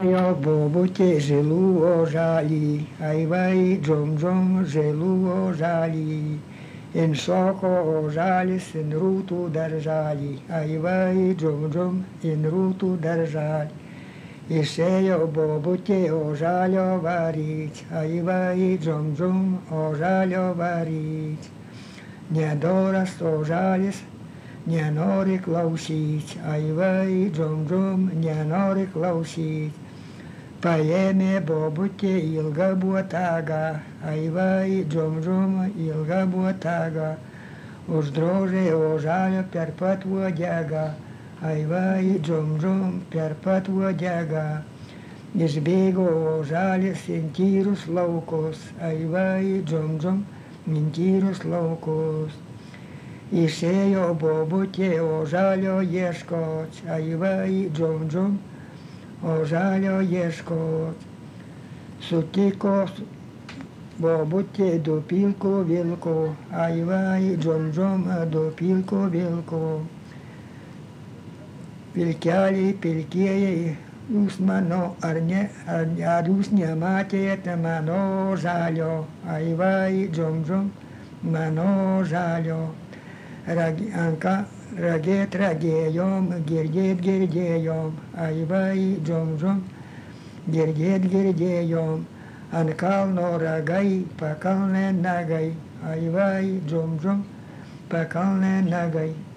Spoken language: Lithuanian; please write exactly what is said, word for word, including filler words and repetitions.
Jo bobutė žilų ožalį, ai vai džom džom žilų ožalį. In šoko ožalis in rūtų daržalį, ai vai džom džom in rūtų daržalį. Išėjo bobutė ožalio varyt, ai vai džom džom ožalio varyt. Nedoras ožalis nenori klausyt, ai vai džom džom nenori klausyt. Paėmė bobutė ilgą botagą, ai vai džom džom ilgą botagą. Uždrožė ožalio per pat uodegą, ai vai džom džom per pat uodegą. Išbėgo ožalis in tyrus laukus, ai vai džom džom in tyrus laukus. Išėjo bobutė ožalio ieškot, ai vai džom džom ožalio ieškot. Sutiko bobutė du pilko vilko, ai vai džom džom du pilko vilko. Vilkeliai, pilkieji, jūs mano, ar, ne, ar, ar jūs nematėte mano ožalio, ai vai džom džom mano ožalio. Rag, anka, ragėt ragėjom, girdėt girdėjom, ai vai džom džom, girdėt girdėjom. Ant kalno ragai, pakalne nagai, ai vai džom džom, pakalne nagai.